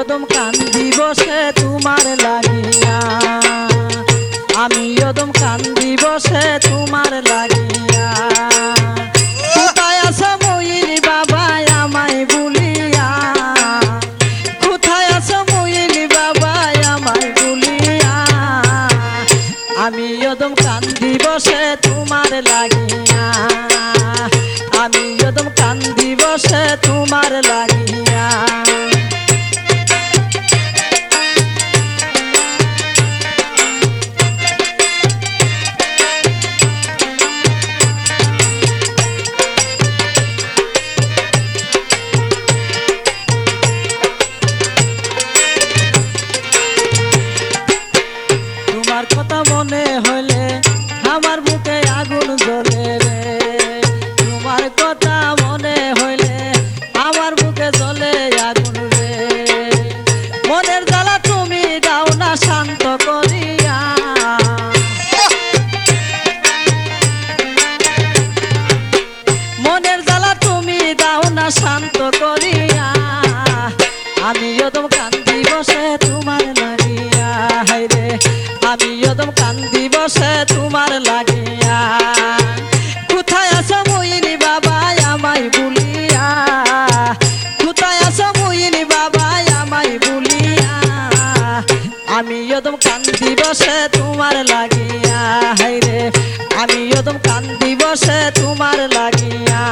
ওদম কান্দি বসে তোমার লাগিয়া, আমি ওদম কান্দি বসে তোমার লাগিয়া। কোথায় আছো মইন বাবা আমায় ভুলিয়া, কোথায় আছো মইন বাবা আমায় ভুলিয়া, আমি ওদম কান্দি বসে তোমার লাগিয়া, আমি ওদম কান্দি বসে তোমার লাগিয়া। তোমার কথা মনে হইলে আমার বুকে আগুন জ্বলে রে, তোমার কথা মনে হইলে আমার বুকে জ্বলে আগুন রে। মনের জ্বালা তুমি দাও না শান্ত করিয়া, মনের জ্বালা তুমি দাও না শান্ত করিয়া, আমি ওদম কান্দি বসে তোমার লাগিয়া, হায়রে আমি ওদম কান্দি বসে তোমার লাগিয়া। কোথায় আছো মইন বাবা আমায় ভুলিয়া, কোথায় আছো মইন বাবা আমায় ভুলিয়া, আমি ওদম কান্দি বসে তোমার লাগিয়া, হায়রে আমি ওদম কান্দি বসে তোমার লাগিয়া।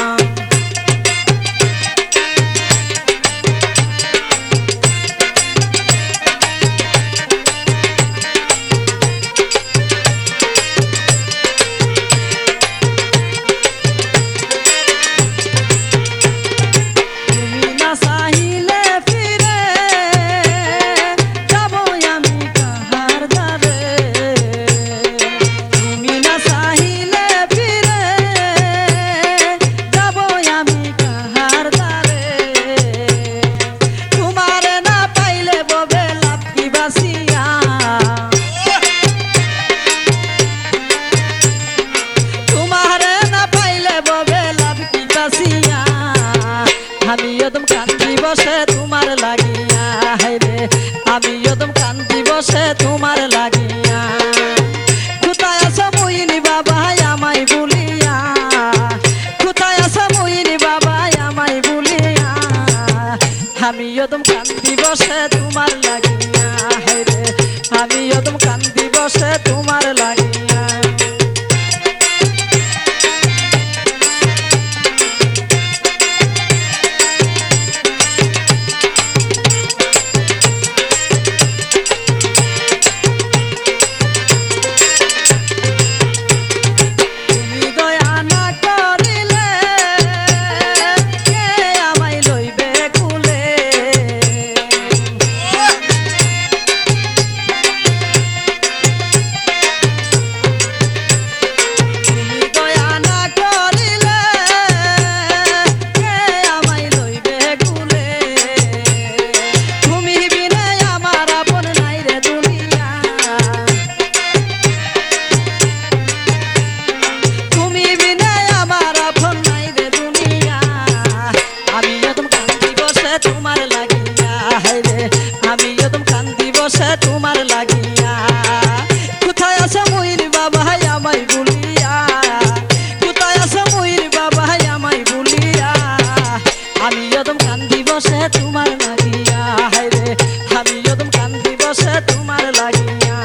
আমি ওদম কান্দি বসে তোমার লাগিয়া, হায়রে আমি ওদম কান্দি বসে তোমার লাগিয়া। কোথায় আছো মইন বাবা আমায় ভুলিয়া, কোথায় আছো মইন বাবা আমায় ভুলিয়া, আমি ওদম কান্দি বসে তোমার লাগিয়া, হায়রে আমি ওদম কান্দি বসে তোমার লাগিয়া। তোমার লাগিয়া, কোথায় আছো মইন বাবা আমায় ভুলিয়া, কোথায় আছো মইন বাবা আমায় ভুলিয়া, আমি ওদম কান্দি বসে তোমার লাগিয়া, হায়রে আমি ওদম কান্দি বসে তোমার লাগিয়া।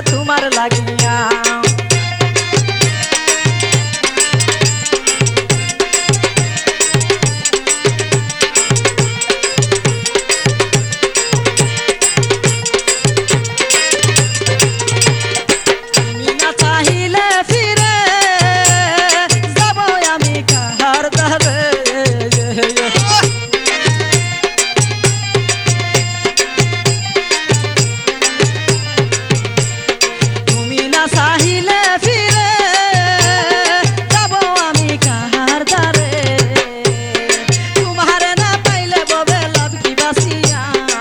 তোমার লাগিয়া তুমি না চাহিলে ফিরে যাব আমি কাহার দ্বারে তুমি না চাহিলে ফিরে যাব আমি কাহার দ্বারে তোমারে না পাইলে ববে লাভ কি বাসিয়া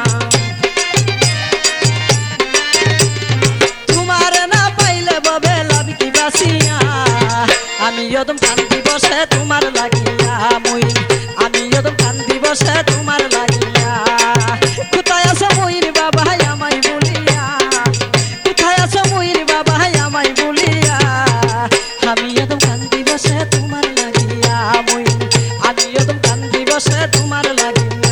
তোমারে না পাইলে ববে লাভ কি বাসিয়া আমি যদম কান্দি বসে তোমার লাগিয়া মুই আমি যদম কান্দি বসে তোমার লাগিয়া কোথায় আছো মুইর বাবা আমায় বলিয়া কোথায় আছো মুইর বাবা আমায় বলিয়া আমি যদম কান্দি বসে তোমার লাগিয়া মুই আমি যদম কান্দি বসে তোমার লাগিয়া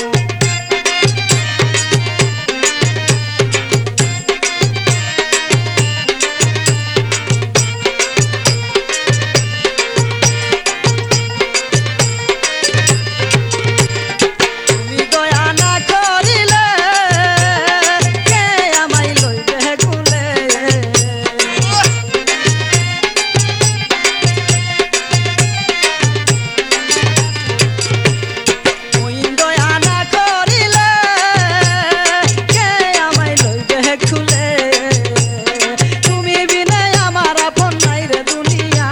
তুমি দয়া না করিলে কে আমায় লইবে কুলে তুই দয়া না করিলে কে আমায় লইবে কুলে তুমি বিনে আমার আপন নাই রে দুনিয়া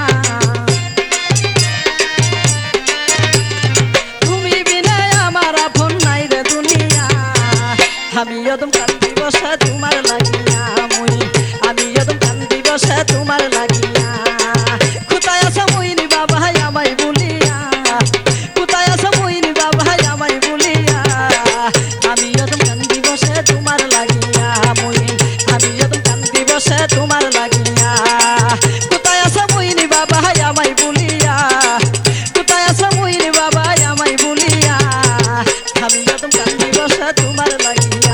তুমি বিনে আমার আপন নাই রে দুনিয়া আমি যদম কান্দি বসে তোমার লাগে